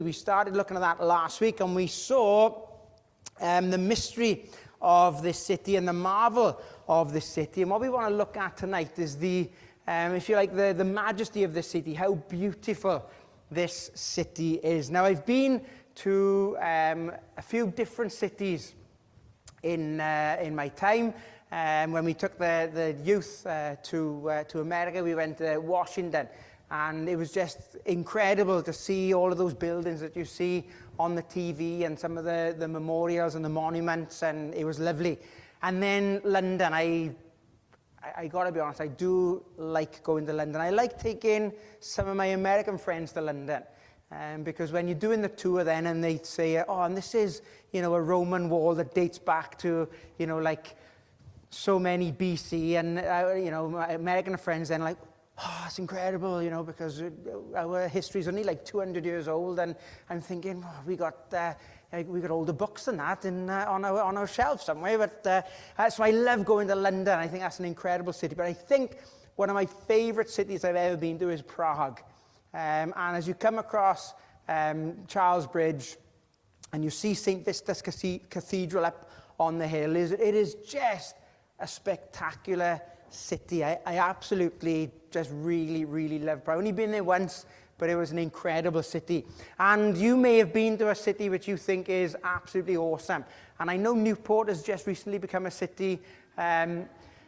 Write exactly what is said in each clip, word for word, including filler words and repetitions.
We started looking at that last week, and we saw um, the mystery of this city and the marvel of this city. And what we want to look at tonight is the, um, if you like, the, the majesty of the city, how beautiful this city is. Now, I've been to um, a few different cities in uh, in my time. Um, when we took the, the youth uh, to uh, to America, we went to Washington. And it was just incredible to see all of those buildings that you see on the T V and some of the, the memorials and the monuments, and it was lovely. And then London, I, I, I got to be honest, I do like going to London. I like taking some of my American friends to London. Um, because when you're doing the tour then and they say, oh, and this is, you know, a Roman wall that dates back to, you know, like so many B C, and, uh, you know, my American friends then like, oh, it's incredible, you know, because our history is only like two hundred years old, and I'm thinking, oh, we got uh, we got older books than that in, uh, on our on our shelf somewhere. But uh, uh, so I love going to London. I think that's an incredible city. But I think one of my favourite cities I've ever been to is Prague. Um, and as you come across um, Charles Bridge, and you see Saint Vitus Cathedral up on the hill, it is just a spectacular city. I, I absolutely just really, really love Prague. I've only been there once, but it was an incredible city. And you may have been to a city which you think is absolutely awesome. And I know Newport has just recently become a city. Um,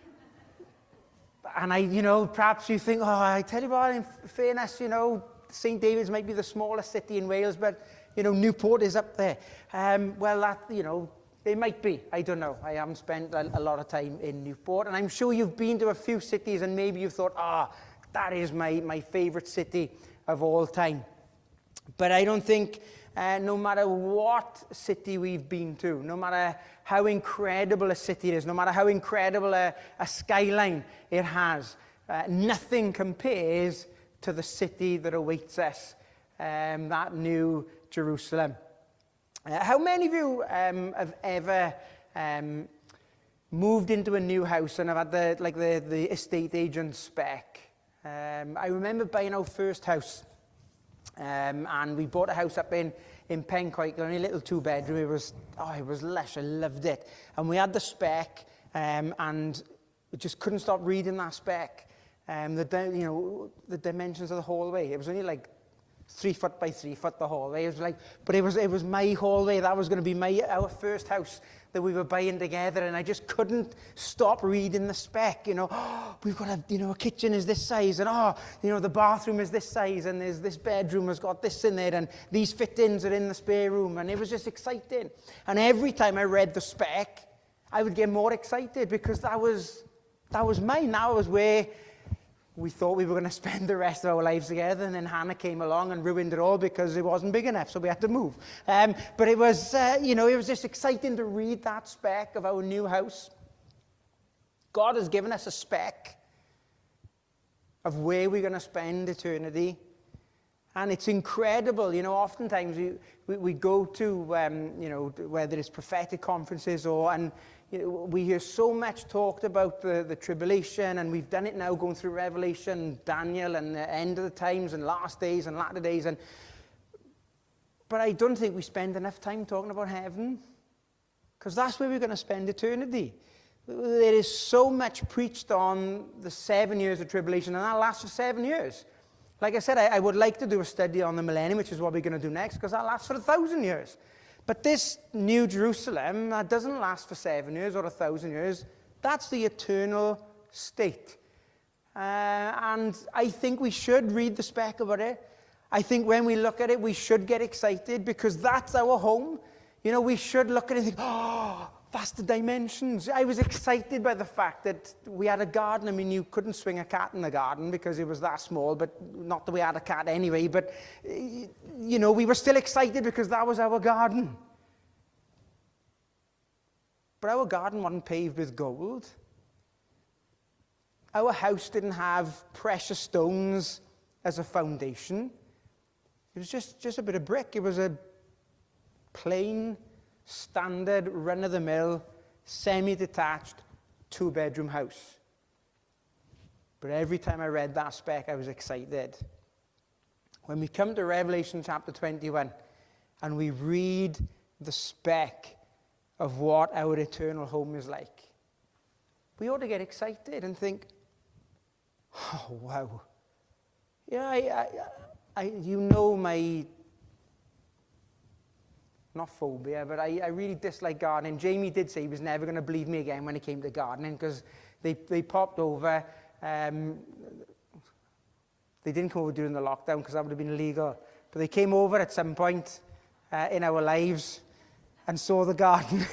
and I, you know, perhaps you think, oh, I tell you what, in fairness, you know, Saint David's might be the smallest city in Wales, but, you know, Newport is up there. Um, well, that, you know, it might be. I don't know. I haven't spent a, a lot of time in Newport. And I'm sure you've been to a few cities and maybe you've thought, ah, oh, that is my, my favourite city of all time. But I don't think, uh, no matter what city we've been to, no matter how incredible a city it is, no matter how incredible a, a skyline it has, uh, nothing compares to the city that awaits us, um, that new Jerusalem. Uh, how many of you um, have ever um, moved into a new house and have had the like the, the estate agent spec? Um, I remember buying our first house, um, and we bought a house up in in Pencoed, only a little two bedroom. It was oh, it was lush. I loved it, and we had the spec, um, and we just couldn't stop reading that spec. Um, the you know the dimensions of the hallway. It was only like three foot by three foot the hallway. It was like, but it was it was my hallway. That was going to be my our first house that we were buying together, and I just couldn't stop reading the spec. You know, oh, we've got a you know a kitchen is this size, and oh, you know the bathroom is this size, and there's this bedroom has got this in there, and these fit-ins are in the spare room, and it was just exciting. And every time I read the spec, I would get more excited because that was that was mine. That was where we thought we were going to spend the rest of our lives together, and then Hannah came along and ruined it all because it wasn't big enough, so we had to move. Um, but it was, uh, you know, it was just exciting to read that spec of our new house. God has given us a spec of where we're going to spend eternity, and it's incredible. You know, oftentimes we, we, we go to, um, you know, whether it's prophetic conferences or, and you know, we hear so much talked about the, the tribulation, and we've done it now going through Revelation, Daniel, and the end of the times, and last days, and latter days. And but I don't think we spend enough time talking about heaven, because that's where we're going to spend eternity. There is so much preached on the seven years of tribulation, and that lasts for seven years. Like I said, I, I would like to do a study on the millennium, which is what we're going to do next, because that lasts for a thousand years. But this new Jerusalem, that doesn't last for seven years or a thousand years. That's the eternal state. Uh, and I think we should read the spec about it. I think when we look at it, we should get excited because that's our home. You know, we should look at it and think, oh, that's the dimensions. I was excited by the fact that we had a garden. I mean, you couldn't swing a cat in the garden because it was that small, but not that we had a cat anyway. But, you know, we were still excited because that was our garden. But our garden wasn't paved with gold. Our house didn't have precious stones as a foundation. It was just, just a bit of brick. It was a plain, standard, run-of-the-mill, semi-detached, two-bedroom house. But every time I read that spec, I was excited. When we come to Revelation chapter twenty-one, and we read the spec of what our eternal home is like, we ought to get excited and think, oh, wow. Yeah, I, I, I, you know my, not phobia, but I, I really dislike gardening. Jamie did say he was never going to believe me again when it came to gardening, because they, they popped over. Um, they didn't come over during the lockdown because that would have been illegal. But they came over at some point uh, in our lives and saw the garden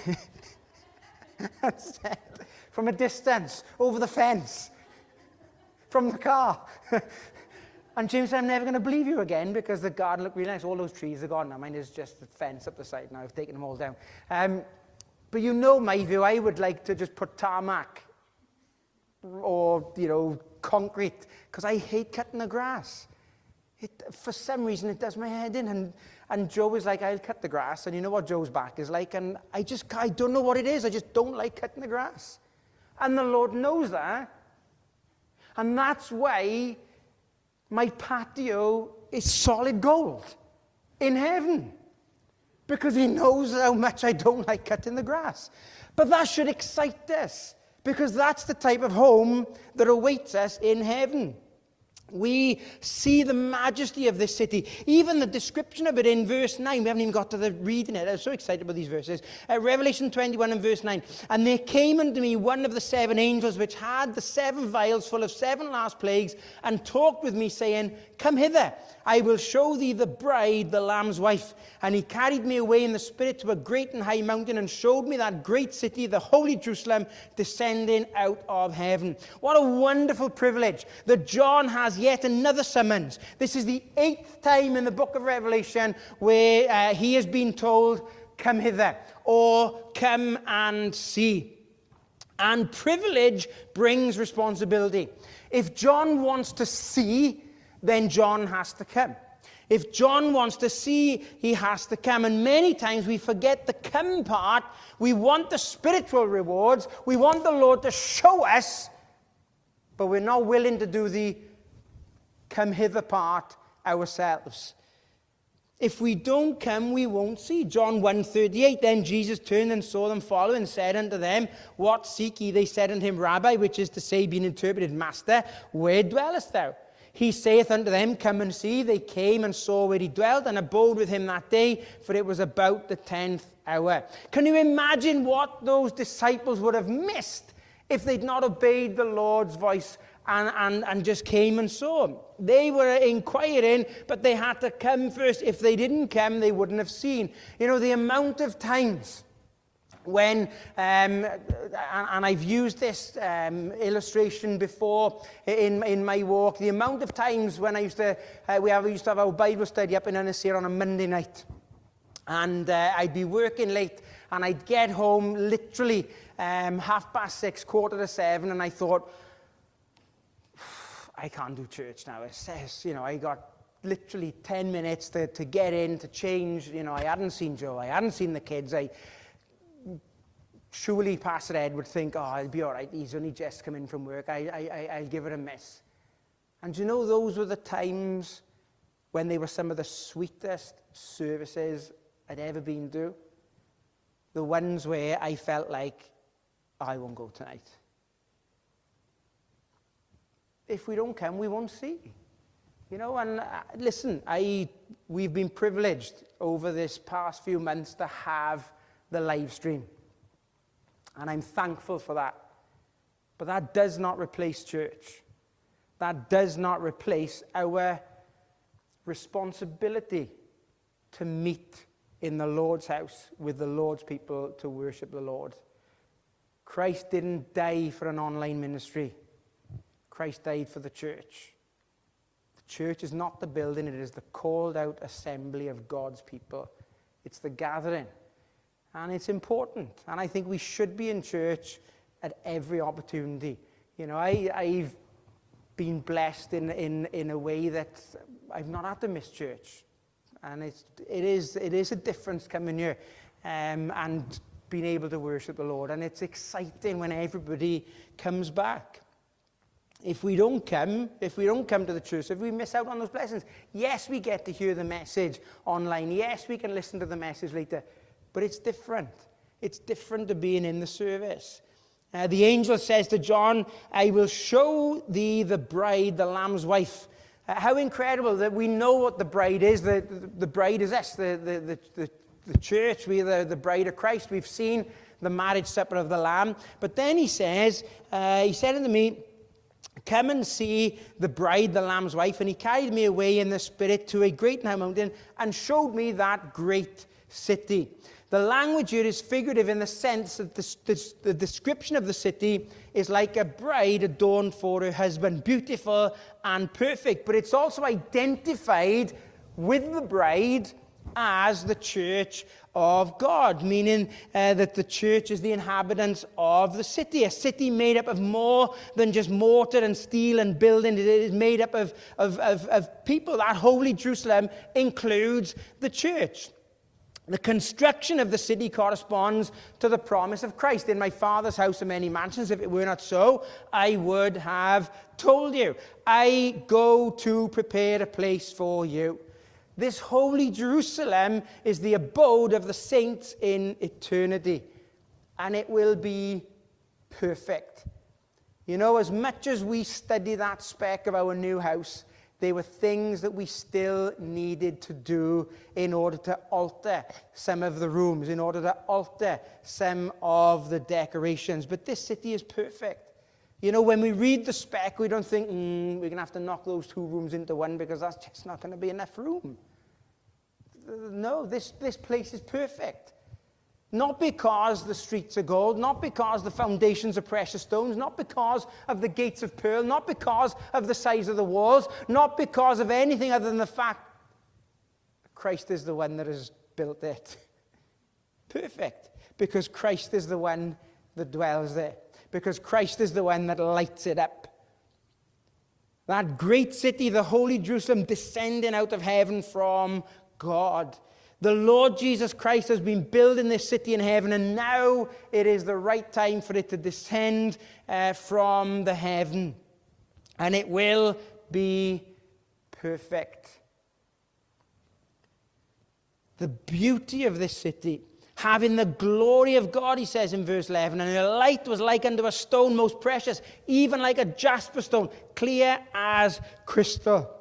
and said, from a distance, over the fence, from the car. And James said, I'm never going to believe you again, because the garden looked really nice. All those trees are gone now. Mine is just a fence up the side now. I've taken them all down. Um, but you know my view. I would like to just put tarmac or, you know, concrete, because I hate cutting the grass. It, for some reason, it does my head in. And, and Joe is like, I'll cut the grass. And you know what Joe's back is like. And I just, I don't know what it is. I just don't like cutting the grass. And the Lord knows that. And that's why my patio is solid gold in heaven, because he knows how much I don't like cutting the grass. But that should excite us, because that's the type of home that awaits us in heaven. We see the majesty of this city. Even the description of it in verse nine. We haven't even got to the reading it. I was so excited about these verses. Uh, Revelation twenty-one and verse nine. And there came unto me one of the seven angels, which had the seven vials full of seven last plagues, and talked with me, saying, Come hither, I will show thee the bride, the Lamb's wife. And he carried me away in the spirit to a great and high mountain, and showed me that great city, the holy Jerusalem, descending out of heaven. What a wonderful privilege that John has yet another summons. This is the eighth time in the book of Revelation where uh, he has been told, come hither, or come and see. And privilege brings responsibility. If John wants to see, then John has to come. If John wants to see, he has to come. And many times we forget the come part. We want the spiritual rewards. We want the Lord to show us, but we're not willing to do the come hither part ourselves. If we don't come, we won't see. John one thirty-eight, then Jesus turned and saw them follow, and said unto them, What seek ye? They said unto him, Rabbi, which is to say, being interpreted, Master, where dwellest thou? He saith unto them, Come and see. They came and saw where he dwelt, and abode with him that day, for it was about the tenth hour. Can you imagine what those disciples would have missed if they'd not obeyed the Lord's voice and, and, and just came and saw him? They were inquiring, but they had to come first. If they didn't come, they wouldn't have seen. You know, the amount of times when, um, and I've used this um, illustration before in, in my walk, the amount of times when I used to, uh, we, have, we used to have our Bible study up in Ennisere on a Monday night. And uh, I'd be working late, and I'd get home literally um, half past six, quarter to seven, and I thought, I can't do church now. It says, you know, I got literally ten minutes to, to get in, to change. You know, I hadn't seen Joe. I hadn't seen the kids. I surely Pastor Ed would think, oh, I'll be all right. He's only just come in from work. I, I, I'll give it a miss. And you know, those were the times when they were some of the sweetest services I'd ever been to. The ones where I felt like, oh, I won't go tonight. If we don't come, we won't see. You know, and uh, listen, I we've been privileged over this past few months to have the live stream. And I'm thankful for that. But that does not replace church. That does not replace our responsibility to meet in the Lord's house with the Lord's people to worship the Lord. Christ didn't die for an online ministry. Christ died for the church. The church is not the building, it is the called out assembly of God's people. It's the gathering. And it's important. And I think we should be in church at every opportunity. You know, I, I've been blessed in, in, in a way that I've not had to miss church. And it's, it, is, it is a difference coming here um, and being able to worship the Lord. And it's exciting when everybody comes back. if we don't come, if we don't come to the church, if we miss out on those blessings, yes, we get to hear the message online. Yes, we can listen to the message later. But it's different. It's different to being in the service. Uh, the angel says to John, I will show thee the bride, the Lamb's wife. Uh, how incredible that we know what the bride is. The, the, the bride is us, the, the, the, the, the church. We are the, the bride of Christ. We've seen the marriage supper of the Lamb. But then he says, uh, he said unto me, come and see the bride, the Lamb's wife. And he carried me away in the spirit to a great high mountain and showed me that great city. The language here is figurative in the sense that the, the, the description of the city is like a bride adorned for her husband, beautiful and perfect. But it's also identified with the bride as the church of God, meaning uh, that the church is the inhabitants of the city, a city made up of more than just mortar and steel and building. It is made up of, of, of, of people. That holy Jerusalem includes the church. The construction of the city corresponds to the promise of Christ. In my Father's house are many mansions. If it were not so, I would have told you. I go to prepare a place for you. This holy Jerusalem is the abode of the saints in eternity. And it will be perfect. You know, as much as we study that spec of our new house, there were things that we still needed to do in order to alter some of the rooms, in order to alter some of the decorations. But this city is perfect. You know, when we read the spec, we don't think, mm, we're going to have to knock those two rooms into one because that's just not going to be enough room. No, this, this place is perfect. Not because the streets are gold, not because the foundations are precious stones, not because of the gates of pearl, not because of the size of the walls, not because of anything other than the fact Christ is the one that has built it. Perfect. Because Christ is the one that dwells there. Because Christ is the one that lights it up. That great city, the holy Jerusalem, descending out of heaven from God. The Lord Jesus Christ has been building this city in heaven, and now it is the right time for it to descend uh, from the heaven. And it will be perfect. The beauty of this city, having the glory of God, he says in verse eleven, and the light was like unto a stone most precious, even like a jasper stone, clear as crystal.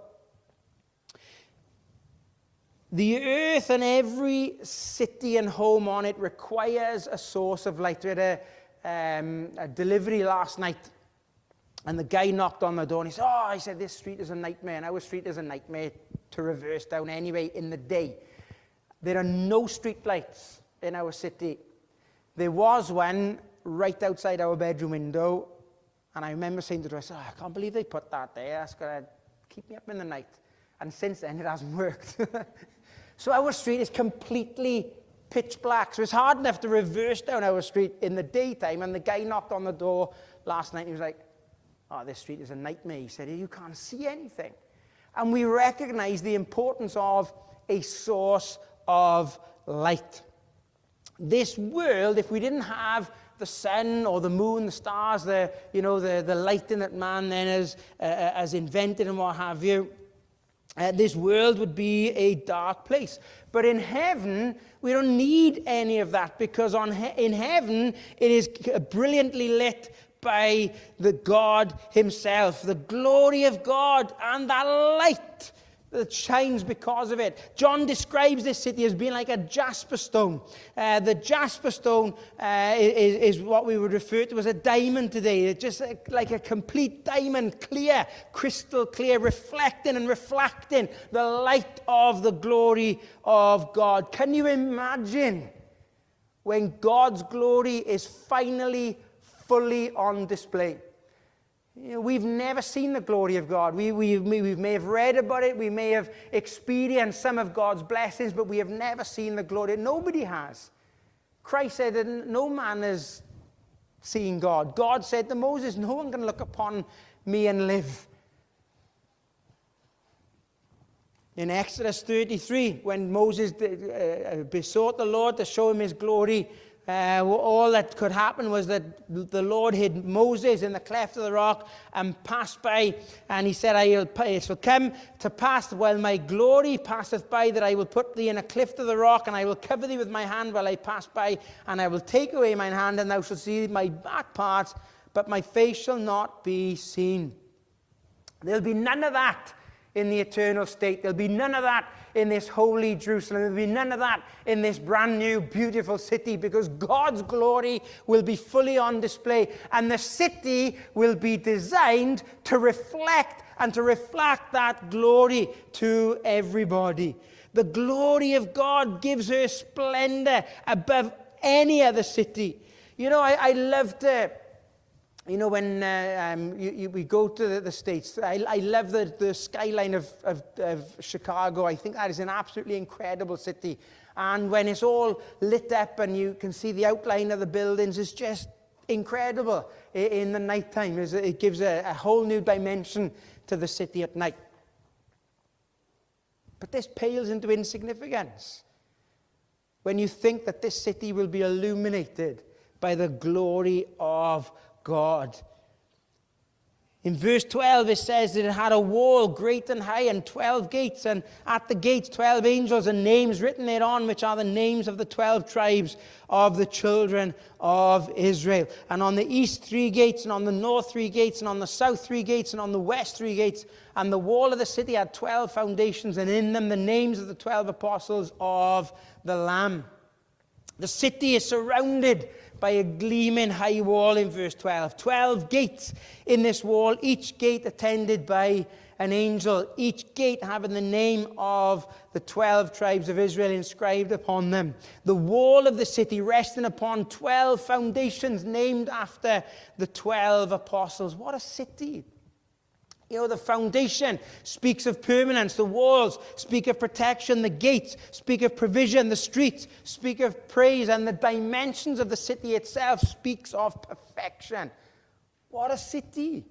The earth and every city and home on it requires a source of light. We had a, um, a delivery last night, and the guy knocked on the door, and he said, oh, I said, this street is a nightmare, and our street is a nightmare to reverse down anyway in the day. There are no street lights in our city. There was one right outside our bedroom window, and I remember saying to the rest, oh, I can't believe they put that there. That's going to keep me up in the night. And since then, it hasn't worked. So our street is completely pitch black. So it's hard enough to reverse down our street in the daytime. And the guy knocked on the door last night, and he was like, oh, this street is a nightmare. He said, you can't see anything. And we recognize the importance of a source of light. This world, if we didn't have the sun or the moon, the stars, the, you know, the, the lighting that man then has, uh, has invented and what have you, Uh, this world would be a dark place. But in heaven, we don't need any of that, because on he- in heaven, it is brilliantly lit by the God himself, the glory of God, and that light that shines because of it. John describes this city as being like a jasper stone. Uh, the jasper stone uh, is, is what we would refer to as a diamond today. It's just like, like a complete diamond, clear, crystal clear, reflecting and reflecting the light of the glory of God. Can you imagine when God's glory is finally fully on display? You know, we've never seen the glory of God. We, we, we may have read about it. We may have experienced some of God's blessings, but we have never seen the glory. Nobody has. Christ said that no man has seen God. God said to Moses, no one can look upon me and live. In Exodus thirty-three, when Moses uh, besought the Lord to show him his glory, uh, all that could happen was that the Lord hid Moses in the cleft of the rock and passed by. And he said, I'll, it shall come to pass while my glory passeth by, that I will put thee in a cleft of the rock, and I will cover thee with my hand while I pass by, and I will take away mine hand, and thou shalt see my back parts, but my face shall not be seen. There'll be none of that in the eternal state. There'll be none of that in this holy Jerusalem. There'll be none of that in this brand new, beautiful city, because God's glory will be fully on display. And the city will be designed to reflect and to reflect that glory to everybody. The glory of God gives her splendor above any other city. You know, I, I loved... Uh, You know, when uh, um, you, you, we go to the, the States, I, I love the, the skyline of, of, of Chicago. I think that is an absolutely incredible city. And when it's all lit up and you can see the outline of the buildings, it's just incredible in, in the nighttime. It gives a, a whole new dimension to the city at night. But this pales into insignificance when you think that this city will be illuminated by the glory of God. In verse twelve, it says that it had a wall great and high and twelve gates, and at the gates twelve angels and names written thereon, which are the names of the twelve tribes of the children of Israel. And on the east three gates, and on the north three gates, and on the south three gates, and on the west three gates. And the wall of the city had twelve foundations, and in them the names of the twelve apostles of the Lamb. The city is surrounded by a gleaming high wall in verse twelve. Twelve gates in this wall, each gate attended by an angel, each gate having the name of the twelve tribes of Israel inscribed upon them. The wall of the city resting upon twelve foundations named after the twelve apostles. What a city! You know, the foundation speaks of permanence. The walls speak of protection. The gates speak of provision. The streets speak of praise. And the dimensions of the city itself speaks of perfection. What a city.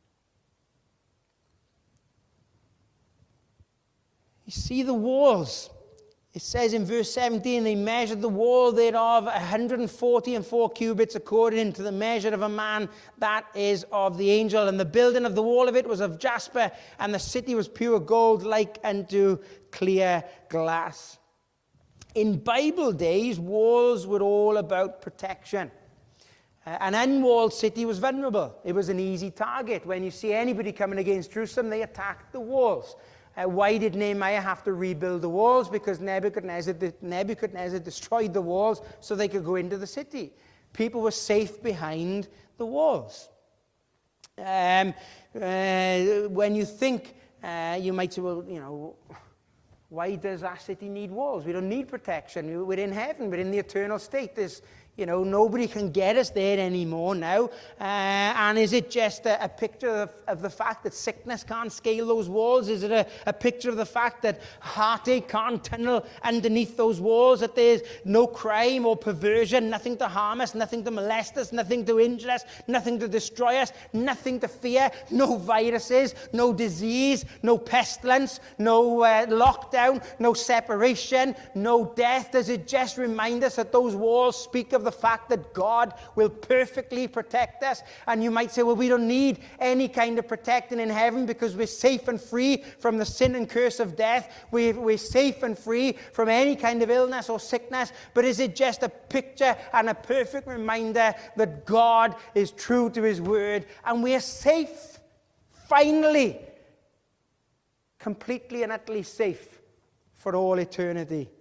You see the walls. It says in verse seventeen, they measured the wall thereof one hundred forty and four cubits, according to the measure of a man, that is of the angel. And the building of the wall of it was of jasper, and the city was pure gold, like unto clear glass. In Bible days, walls were all about protection. Uh, an unwalled city was vulnerable. It was an easy target. When you see anybody coming against Jerusalem, they attacked the walls. Uh, why did Nehemiah have to rebuild the walls? Because Nebuchadnezzar, Nebuchadnezzar destroyed the walls so they could go into the city. People were safe behind the walls. Um, uh, when you think, uh, you might say, well, you know, why does our city need walls? We don't need protection. We're in heaven. We're in the eternal state. There's You know, nobody can get us there anymore now. Uh, and is it just a, a picture of, of the fact that sickness can't scale those walls? Is it a, a picture of the fact that heartache can't tunnel underneath those walls? That there's no crime or perversion, nothing to harm us, nothing to molest us, nothing to injure us, nothing to destroy us, nothing to fear, no viruses, no disease, no pestilence, no uh, lockdown, no separation, no death? Does it just remind us that those walls speak of the fact that God will perfectly protect us? And you might say, well, we don't need any kind of protecting in heaven because we're safe and free from the sin and curse of death. We're, we're safe and free from any kind of illness or sickness. But is it just a picture and a perfect reminder that God is true to his word and we're safe, finally, completely and utterly safe for all eternity?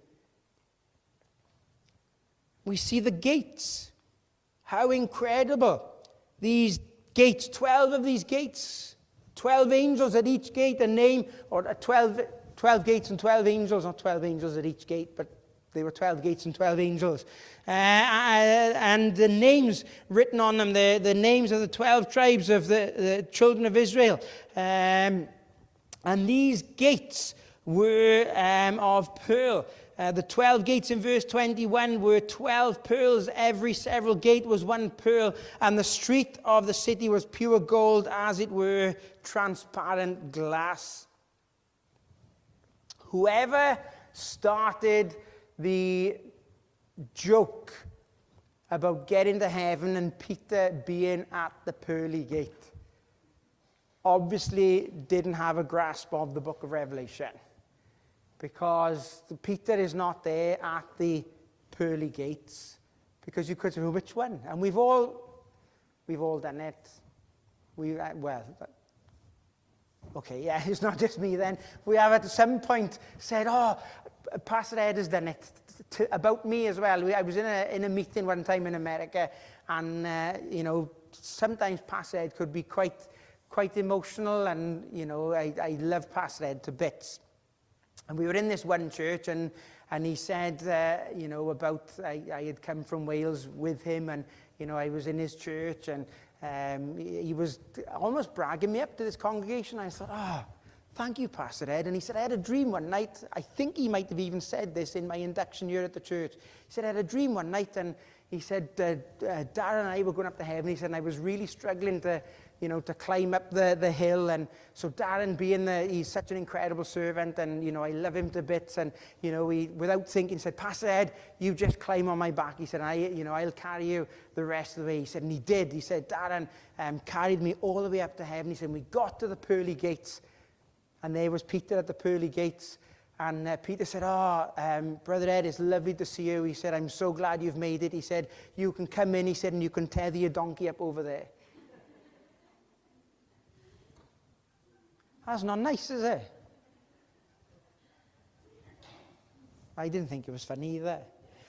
We see the gates. How incredible. These gates, twelve of these gates, twelve angels at each gate, a name, or twelve, twelve gates and twelve angels, not twelve angels at each gate, but they were twelve gates and twelve angels. Uh, and the names written on them, the, the names of the twelve tribes of the, the children of Israel. Um, and these gates were um, of pearl. Uh, the twelve gates in verse twenty-one were twelve pearls. Every several gate was one pearl. And the street of the city was pure gold, as it were transparent glass. Whoever started the joke about getting to heaven and Peter being at the pearly gate obviously didn't have a grasp of the book of Revelation, because Peter is not there at the pearly gates, because you could say, well, which one? And we've all, we've all done it. We, well, okay, yeah, it's not just me then. We have at some point said, oh, Pastor Ed has done it to, about me as well. We, I was in a, in a meeting one time in America, and, uh, you know, sometimes Pastor Ed could be quite, quite emotional, and, you know, I, I love Pastor Ed to bits. And we were in this one church, and, and he said, uh, you know, about, I, I had come from Wales with him, and, you know, I was in his church, and um, he, he was almost bragging me up to this congregation. I thought, oh, thank you, Pastor Ed. And he said, I had a dream one night. I think he might have even said this in my induction year at the church. He said, I had a dream one night, and he said, uh, uh, Darren and I were going up to heaven. He said, and I was really struggling to, you know, to climb up the, the hill. And so Darren, being the, he's such an incredible servant, and, you know, I love him to bits. And, you know, he, without thinking, said, Pastor Ed, you just climb on my back. He said, I, you know, I'll carry you the rest of the way. He said, and he did. He said, Darren um, carried me all the way up to heaven. He said, we got to the pearly gates, and there was Peter at the pearly gates. And uh, Peter said, oh, um, Brother Ed, it's lovely to see you. He said, I'm so glad you've made it. He said, you can come in, he said, and you can tether your donkey up over there. That's not nice, is it? I didn't think it was funny either.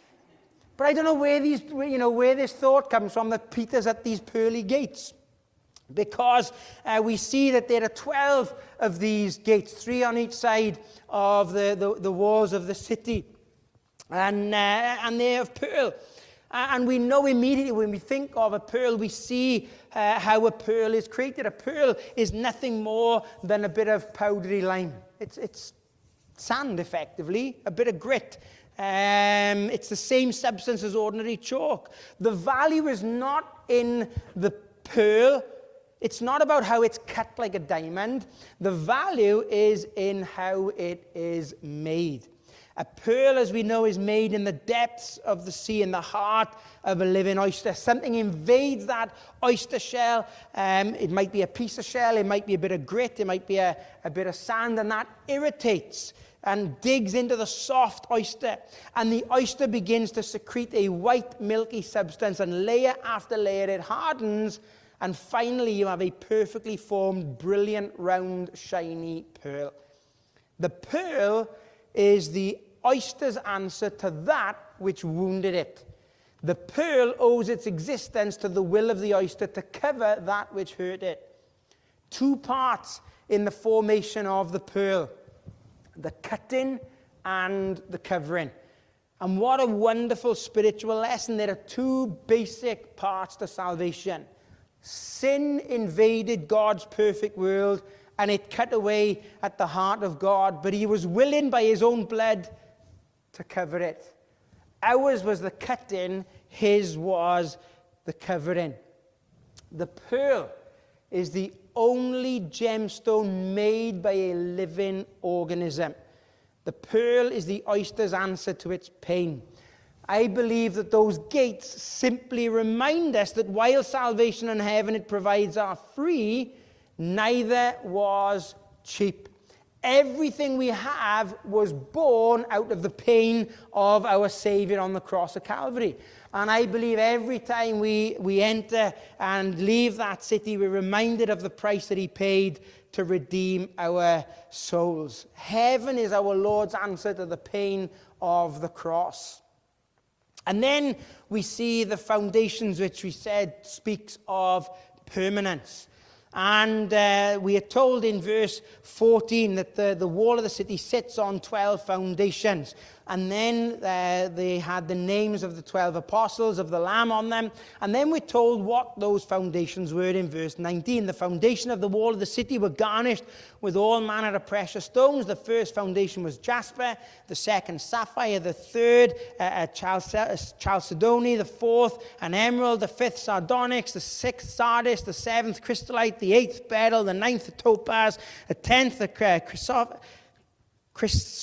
But I don't know where these, you know, where this thought comes from, that Peter's at these pearly gates. Because uh, we see that there are twelve of these gates, three on each side of the, the, the walls of the city. And, uh, and they're of pearl. Uh, and we know immediately when we think of a pearl, we see uh, how a pearl is created. A pearl is nothing more than a bit of powdery lime. It's, it's sand, effectively, a bit of grit. Um, it's the same substance as ordinary chalk. The value is not in the pearl. It's not about how it's cut like a diamond. The value is in how it is made. A pearl, as we know, is made in the depths of the sea, in the heart of a living oyster. Something invades that oyster shell. Um, it might be a piece of shell. It might be a bit of grit. It might be a, a bit of sand, and that irritates and digs into the soft oyster. And the oyster begins to secrete a white, milky substance, and layer after layer it hardens. And finally, you have a perfectly formed, brilliant, round, shiny pearl. The pearl is the oyster's answer to that which wounded it. The pearl owes its existence to the will of the oyster to cover that which hurt it. Two parts in the formation of the pearl: the cutting and the covering. And what a wonderful spiritual lesson. There are two basic parts to salvation. Sin invaded God's perfect world, and it cut away at the heart of God, but he was willing by his own blood to cover it. Ours was the cutting, his was the covering. The pearl is the only gemstone made by a living organism. The pearl is the oyster's answer to its pain. I believe that those gates simply remind us that while salvation and heaven it provides are free, neither was cheap. Everything we have was born out of the pain of our Savior on the cross of Calvary. And I believe every time we, we enter and leave that city, we're reminded of the price that he paid to redeem our souls. Heaven is our Lord's answer to the pain of the cross. And then we see the foundations, which we said speaks of permanence. And uh, we are told in verse fourteen that the, the wall of the city sits on twelve foundations. And then uh, they had the names of the twelve apostles of the Lamb on them. And then we're told what those foundations were in verse nineteen. The foundation of the wall of the city were garnished with all manner of precious stones. The first foundation was jasper, the second sapphire, the third uh, chalcedony, the fourth an emerald, the fifth sardonyx, the sixth sardis, the seventh crystallite, the eighth beryl, the ninth topaz, the tenth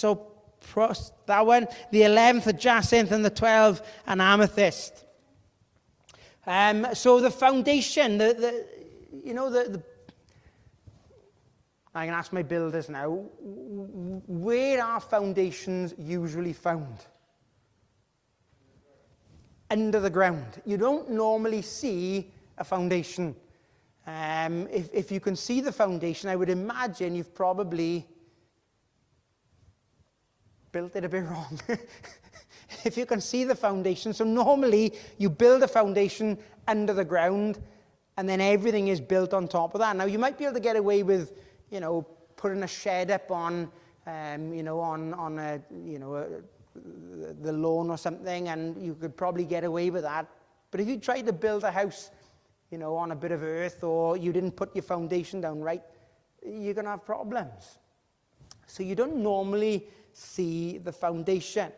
chrysoprase, that one, the eleventh a jacinth, and the twelfth an amethyst. Um, so the foundation, the, the you know, the, the I can ask my builders now, where are foundations usually found? Under the ground. You don't normally see a foundation. Um, if, if you can see the foundation, I would imagine you've probably built it a bit wrong. If you can see the foundation, so normally you build a foundation under the ground and then everything is built on top of that. Now you might be able to get away with, you know, putting a shed up on, um, you know, on, on a, you know, a, the lawn or something, and you could probably get away with that. But if you tried to build a house, you know, on a bit of earth, or you didn't put your foundation down right, you're going to have problems. So you don't normally see the foundation.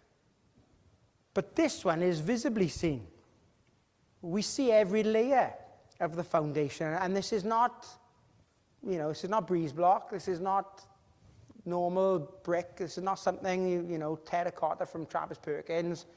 But this one is visibly seen. We see every layer of the foundation, and this is not, you know, this is not breeze block, this is not normal brick, this is not something, you, you know, terracotta from Travis Perkins.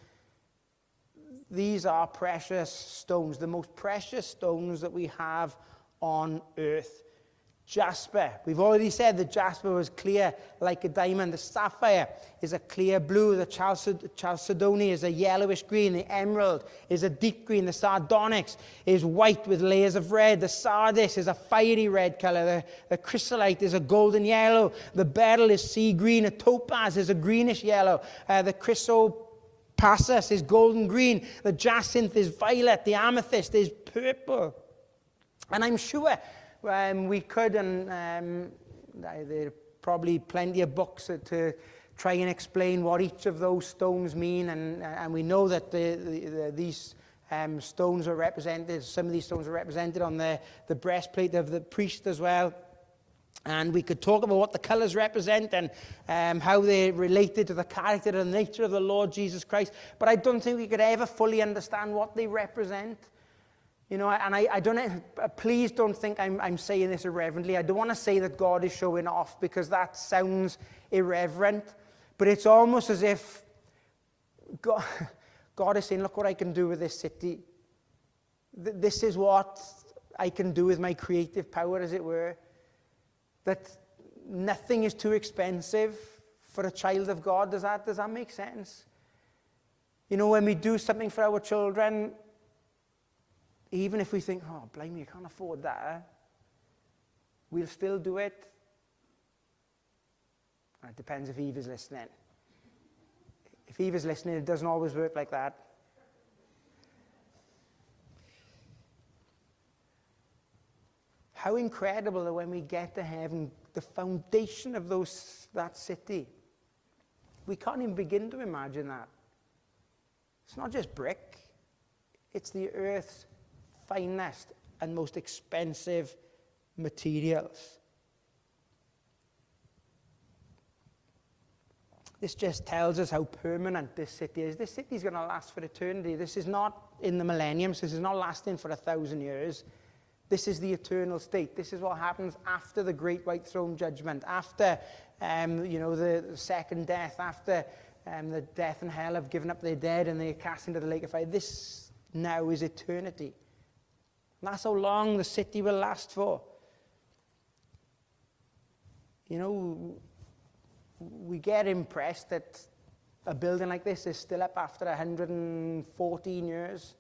These are precious stones, the most precious stones that we have on earth. Jasper, we've already said that jasper was clear like a diamond. The sapphire is a clear blue. The chalced- chalcedony is a yellowish green. The emerald is a deep green. The sardonyx is white with layers of red. The sardis is a fiery red color. The, the chrysolite is a golden yellow. The beryl is sea green. A topaz is a greenish yellow. Uh, the chrysoprasus is golden green. The jacinth is violet. The amethyst is purple. And I'm sure Um, we could, and um, there are probably plenty of books to, to try and explain what each of those stones mean, and, and we know that the, the, the, these um, stones are represented, some of these stones are represented on the, the breastplate of the priest as well. And we could talk about what the colours represent and um, how they're related to the character and nature of the Lord Jesus Christ, but I don't think we could ever fully understand what they represent. You know, and I, I don't, please don't think I'm, I'm saying this irreverently. I don't want to say that God is showing off, because that sounds irreverent. But it's almost as if God, God is saying, look what I can do with this city. This is what I can do with my creative power, as it were. That nothing is too expensive for a child of God. Does that, does that make sense? You know, when we do something for our children, even if we think, oh, blame me, I can't afford that, we'll still do it. It depends if Eve is listening. If Eve is listening, it doesn't always work like that. How incredible that when we get to heaven, the foundation of those that city, we can't even begin to imagine that. It's not just brick. It's the earth's finest and most expensive materials. This just tells us how permanent this city is. This city is going to last for eternity. This is not in the millenniums. This is not lasting for a thousand years. This is the eternal state. This is what happens after the great white throne judgment, after um, you know, the, the second death, after um, the death and hell have given up their dead and they are cast into the lake of fire. This now is eternity. And that's how long the city will last for. You know, we get impressed that a building like this is still up after one hundred fourteen years.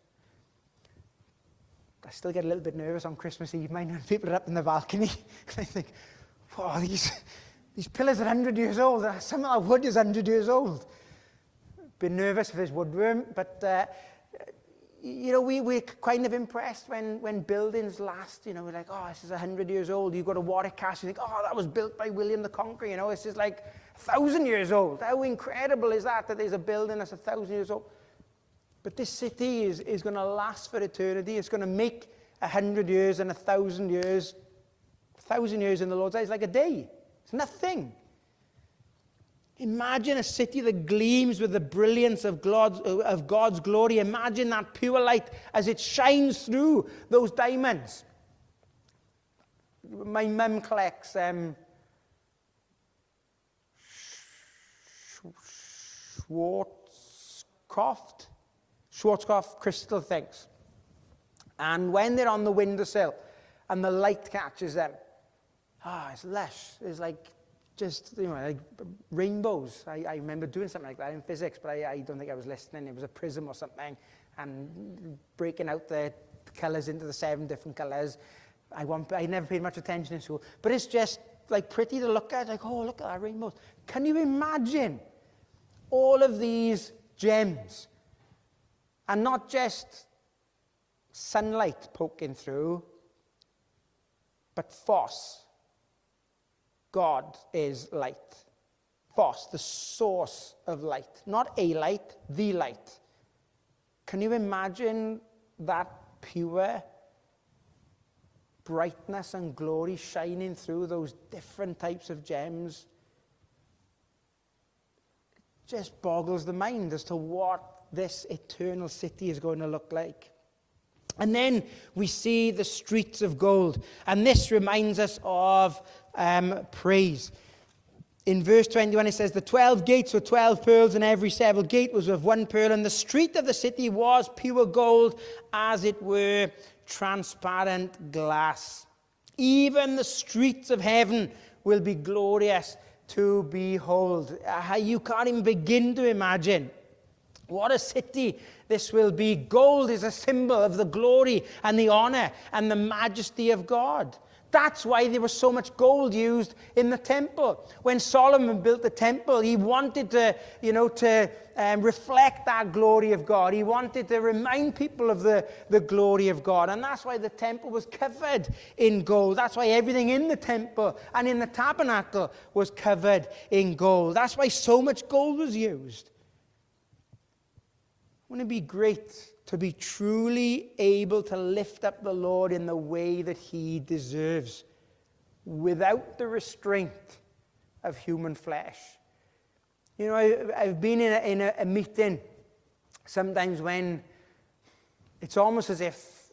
I still get a little bit nervous on Christmas Eve, mind, when people are up in the balcony. I think, wow, these, these pillars are one hundred years old. Some of that wood is one hundred years old. Been nervous if there's woodworm, but uh, you know, we, we're kind of impressed when, when buildings last. You know, we're like, oh, this is one hundred years old. You go to Warwick Castle, you think, oh, that was built by William the Conqueror. You know, this is like a thousand years old. How incredible is that, that there's a building that's a thousand years old? But this city is, is going to last for eternity. It's going to make a hundred years and a thousand years. A thousand years in the Lord's eyes like a day. It's nothing. Imagine a city that gleams with the brilliance of God's, of God's glory. Imagine that pure light as it shines through those diamonds. My mum collects um, Schwarzkopf, Schwarzkopf crystal things. And when they're on the windowsill and the light catches them, ah, oh, it's lush. It's like just, you know, like rainbows. I, I remember doing something like that in physics, but I, I don't think I was listening. It was a prism or something, and breaking out the colours into the seven different colours. I, want, I never paid much attention in school, but it's just like pretty to look at. Like, oh, look at that rainbows. Can you imagine all of these gems, and not just sunlight poking through, but Phos. God is light. Phos, the source of light. Not a light, the light. Can you imagine that pure brightness and glory shining through those different types of gems? It just boggles the mind as to what this eternal city is going to look like. And then we see the streets of gold. And this reminds us of um, praise. In verse twenty-one, it says, the twelve gates were twelve pearls, and every several gate was of one pearl. And the street of the city was pure gold, as it were transparent glass. Even the streets of heaven will be glorious to behold. Uh, you can't even begin to imagine what a city this will be. Gold is a symbol of the glory and the honor and the majesty of God. That's why there was so much gold used in the temple. When Solomon built the temple, he wanted to, you know, to um, reflect that glory of God. He wanted to remind people of the, the glory of God. And that's why the temple was covered in gold. That's why everything in the temple and in the tabernacle was covered in gold. That's why so much gold was used. Wouldn't it be great to be truly able to lift up the Lord in the way that he deserves, without the restraint of human flesh? You know, I, I've been in, a, in a, a meeting sometimes when it's almost as if,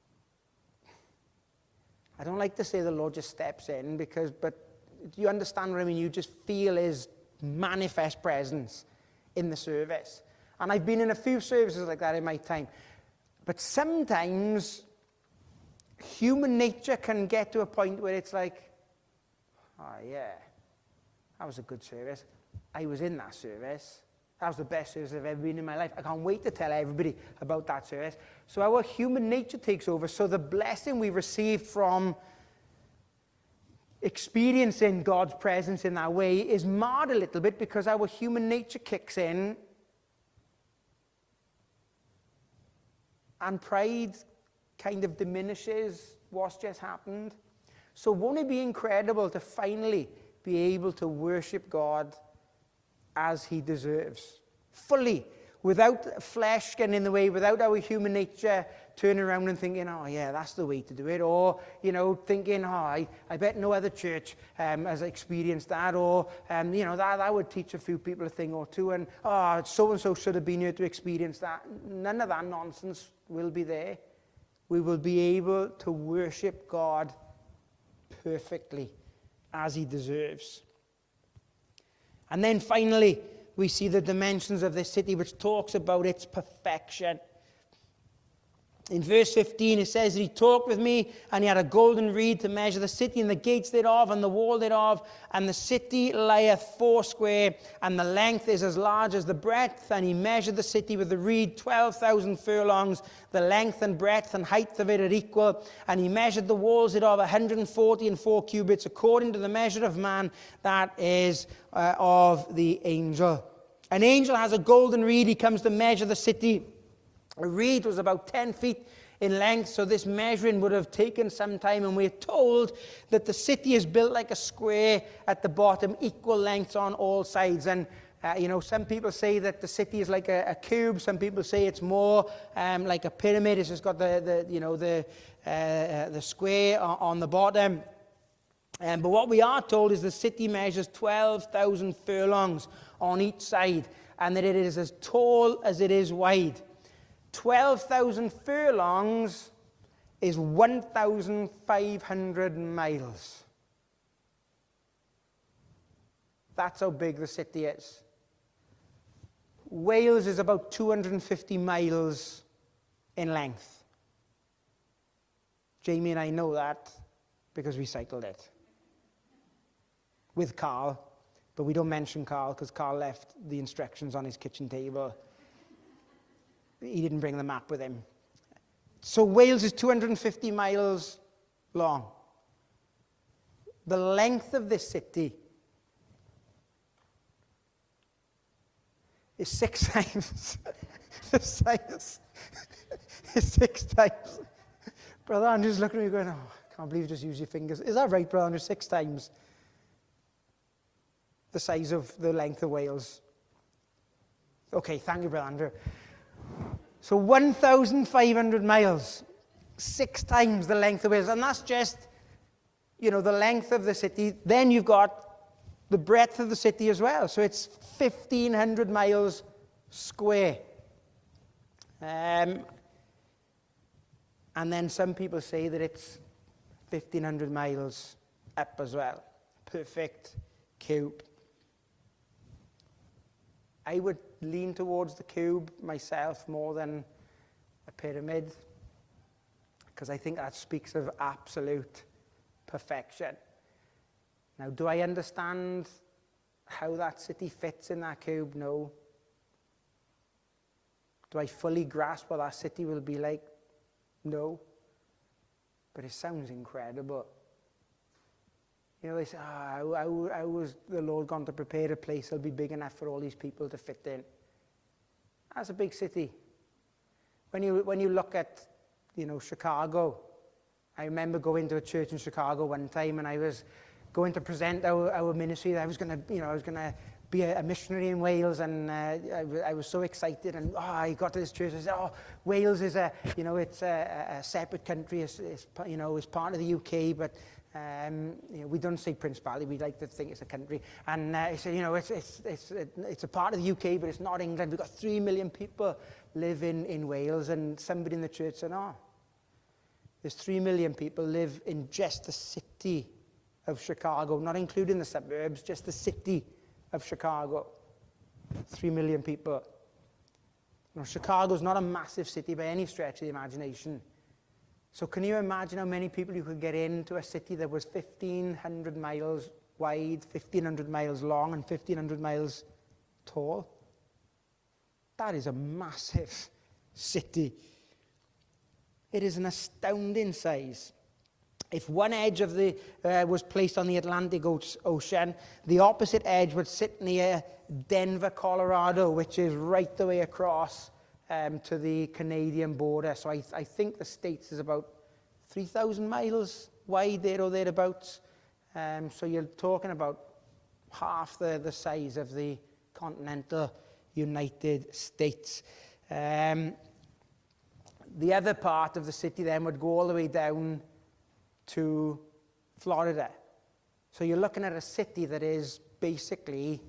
I don't like to say the Lord just steps in, because, but you understand what I mean? You just feel his manifest presence in the service. And I've been in a few services like that in my time. But sometimes human nature can get to a point where it's like, oh yeah, that was a good service. I was in that service. That was the best service I've ever been in my life. I can't wait to tell everybody about that service. So our human nature takes over. So the blessing we receive from experiencing God's presence in that way is marred a little bit, because our human nature kicks in. And pride kind of diminishes what's just happened. So won't it be incredible to finally be able to worship God as he deserves, fully, without flesh getting in the way, without our human nature turning around and thinking, oh yeah, that's the way to do it, or, you know, thinking, oh, I, I bet no other church um, has experienced that, or, um, you know, that, that would teach a few people a thing or two, and, oh, so-and-so should have been here to experience that. None of that nonsense will be there. We will be able to worship God perfectly as he deserves. And then finally, we see the dimensions of this city, which talks about its perfection. In verse fifteen, it says that he talked with me, and he had a golden reed to measure the city and the gates thereof and the wall thereof. And the city lieth foursquare, and the length is as large as the breadth. And he measured the city with the reed, twelve thousand furlongs. The length and breadth and height of it are equal. And he measured the walls thereof a hundred and forty and four cubits, according to the measure of man, that is uh, of the angel. An angel has a golden reed. He comes to measure the city. A reed was about ten feet in length, so this measuring would have taken some time, and we're told that the city is built like a square at the bottom, equal lengths on all sides. And uh, you know, some people say that the city is like a, a cube. Some people say it's more um, like a pyramid. It's just got the, the you know the uh, the square on, on the bottom. Um, but what we are told is the city measures twelve thousand furlongs on each side, and that it is as tall as it is wide. twelve thousand furlongs is one thousand five hundred miles. That's how big the city is. Wales is about two hundred fifty miles in length. Jamie and I know that because we cycled it with Carl, but we don't mention Carl because Carl left the instructions on his kitchen table. He didn't bring the map with him. So Wales is two hundred fifty miles long. The length of this city is six times the size. It's six times. Brother Andrew's looking at me going, oh, I can't believe you just used your fingers. Is that right, Brother Andrew? Six times the size of the length of Wales. Okay, thank you, Brother Andrew. So one thousand five hundred miles, six times the length of Wales. And that's just, you know, the length of the city. Then you've got the breadth of the city as well. So it's fifteen hundred miles square. Um, and then some people say that it's fifteen hundred miles up as well. Perfect cube. I would lean towards the cube myself more than a pyramid, because I think that speaks of absolute perfection. Now, do I understand how that city fits in that cube? No. Do I fully grasp what that city will be like? No. But it sounds incredible. You know, they say, oh, how, how, how was the Lord going to prepare a place that'll be big enough for all these people to fit in? That's a big city. When you, when you look at, you know, Chicago, I remember going to a church in Chicago one time, and I was going to present our, our ministry. I was going to, you know, I was going to be a, a missionary in Wales, and uh, I, I was so excited. And oh, I got to this church. I said, "Oh, Wales is a, you know, it's a, a separate country. It's, it's, you know, it's part of the U K, but um, you know, we don't say Principality. We like to think it's a country." And uh, he said, "You know, it's it's it's it's a part of the U K, but it's not England. We've got three million people live in in Wales." And somebody in the church said, "Oh, there's three million people live in just the city of Chicago, not including the suburbs, just the city of Chicago. Three million people." You know, Chicago's not a massive city by any stretch of the imagination. So can you imagine how many people you could get into a city that was fifteen hundred miles wide, fifteen hundred miles long, and fifteen hundred miles tall? That is a massive city. It is an astounding size. If one edge of the uh, was placed on the Atlantic Ocean, the opposite edge would sit near Denver, Colorado, which is right the way across um, to the Canadian border. So I, I think the States is about three thousand miles wide, there or thereabouts. Um, so you're talking about half the, the size of the continental United States. Um, the other part of the city then would go all the way down to Florida. So you're looking at a city that is basically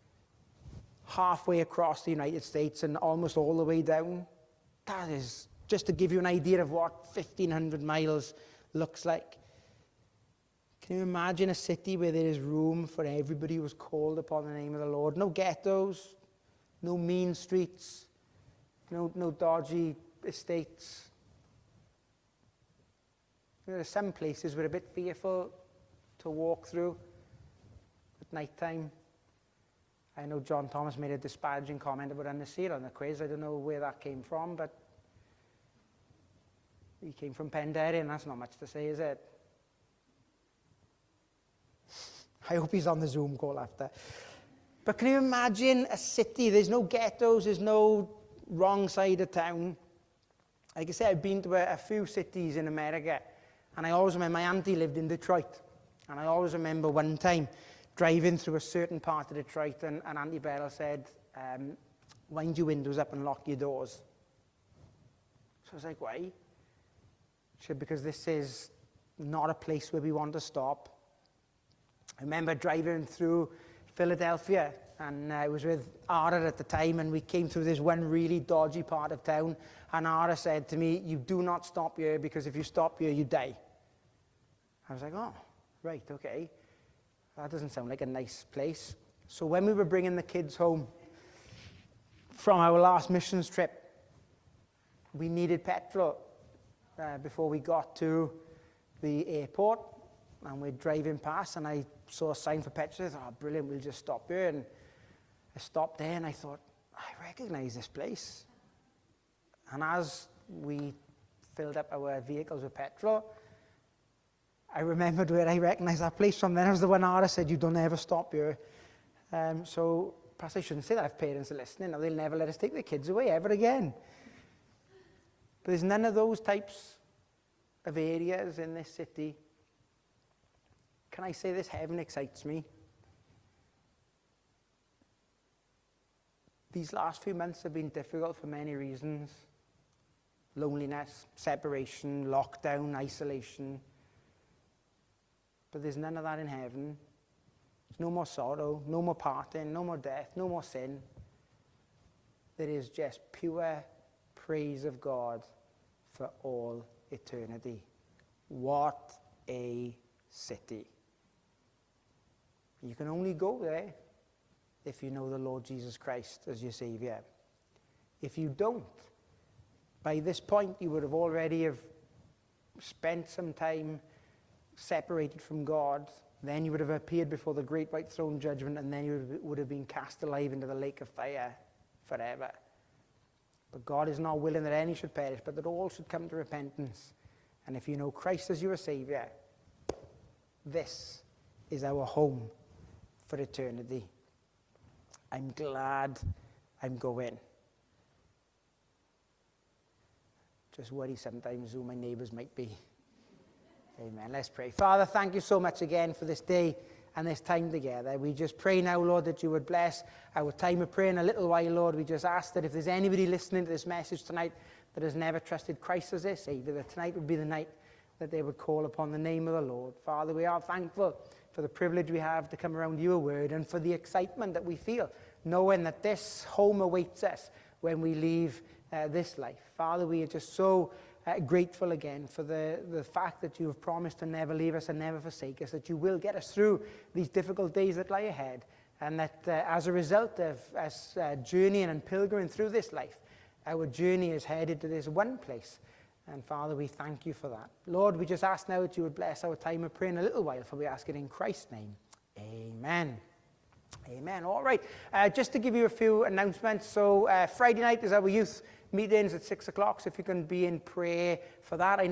halfway across the United States and almost all the way down. That is just to give you an idea of what fifteen hundred miles looks like. Can you imagine a city where there is room for everybody who's called upon the name of the Lord? No ghettos, no mean streets, no, no dodgy estates. There are some places we're a bit fearful to walk through at night time. I know John Thomas made a disparaging comment about Anasir on the quiz. I don't know where that came from, but he came from Penderyn, and that's not much to say, is it? I hope he's on the Zoom call after. But can you imagine a city? There's no ghettos, there's no wrong side of town. Like I said, I've been to a, a few cities in America, and I always remember my auntie lived in Detroit. And I always remember one time driving through a certain part of Detroit, and, and Auntie Beryl said, um, wind your windows up and lock your doors. So I was like, why? She said, because this is not a place where we want to stop. I remember driving through Philadelphia, and I was with Ara at the time, and we came through this one really dodgy part of town, and Ara said to me, you do not stop here, because if you stop here, you die. I was like, oh, right, okay. That doesn't sound like a nice place. So when we were bringing the kids home from our last missions trip, we needed petrol uh, before we got to the airport, and we're driving past, and I saw a sign for petrol. I thought, oh, brilliant, we'll just stop here. And I stopped there, and I thought, I recognise this place. And as we filled up our vehicles with petrol, I remembered where I recognised that place from. Then it was the one Ara said, you don't ever stop here. Um, so perhaps I shouldn't say that if parents are listening. Now, they'll never let us take their kids away ever again. But there's none of those types of areas in this city. Can I say this? Heaven excites me. These last few months have been difficult for many reasons. Loneliness, separation, lockdown, isolation. But there's none of that in heaven. There's no more sorrow, no more parting, no more death, no more sin. There is just pure praise of God for all eternity. What a city. You can only go there if you know the Lord Jesus Christ as your Saviour. If you don't, by this point you would have already have spent some time separated from God. Then you would have appeared before the great white throne judgment, and then you would have been cast alive into the lake of fire forever. But God is not willing that any should perish, but that all should come to repentance. And if you know Christ as your Saviour, this is our home for eternity. I'm glad I'm going. Just worry sometimes who my neighbours might be. Amen. Let's pray. Father, thank you so much again for this day and this time together. We just pray now, Lord, that you would bless our time of prayer in a little while, Lord. We just ask that if there's anybody listening to this message tonight that has never trusted Christ as their Saviour, that tonight would be the night that they would call upon the name of the Lord. Father, we are thankful for the privilege we have to come around your word and for the excitement that we feel, knowing that this home awaits us when we leave uh, this life. Father, we are just so uh, grateful again for the, the fact that you have promised to never leave us and never forsake us, that you will get us through these difficult days that lie ahead, and that uh, as a result of us uh, journeying and pilgriming through this life, our journey is headed to this one place. And Father, we thank you for that. Lord, we just ask now that you would bless our time of prayer in a little while, for we ask it in Christ's name. Amen. Amen. All right. Uh, just to give you a few announcements. So uh, Friday night is our youth meetings at six o'clock. So if you can be in prayer for that. I